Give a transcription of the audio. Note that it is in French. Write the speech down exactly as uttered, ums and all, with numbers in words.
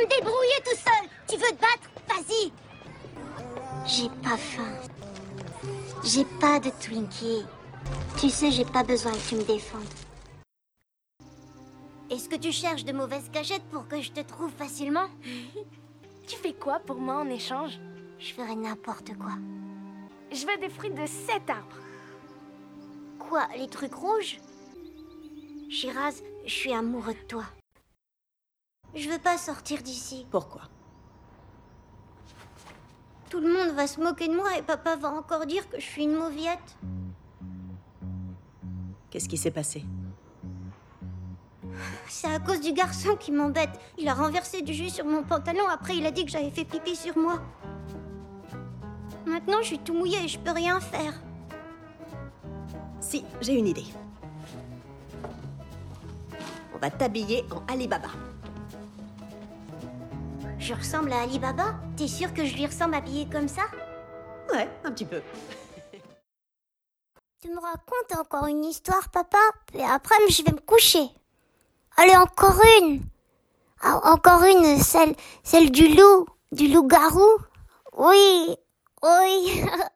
me débrouiller tout seul. Tu veux te battre? Vas-y. J'ai pas faim. J'ai pas de Twinkie. Tu sais, j'ai pas besoin que tu me défendes. Est-ce que tu cherches de mauvaises cachettes pour que je te trouve facilement? Tu fais quoi pour moi en échange? Je ferais n'importe quoi. Je veux des fruits de cet arbre. Quoi, les trucs rouges? Shiraz, je suis amoureux de toi. Je veux pas sortir d'ici. Pourquoi? Tout le monde va se moquer de moi et papa va encore dire que je suis une mauviette. Qu'est-ce qui s'est passé? C'est à cause du garçon qui m'embête. Il a renversé du jus sur mon pantalon, après il a dit que j'avais fait pipi sur moi. Maintenant je suis tout mouillée et je peux rien faire. Si, j'ai une idée. On va t'habiller en Alibaba. Je ressemble à Ali Baba? T'es sûr que je lui ressemble habillée comme ça? Ouais, un petit peu. Tu me racontes encore une histoire, papa? Et après, je vais me coucher. Allez, encore une. Ah, encore une, celle, celle du loup, du loup-garou. Oui, oui.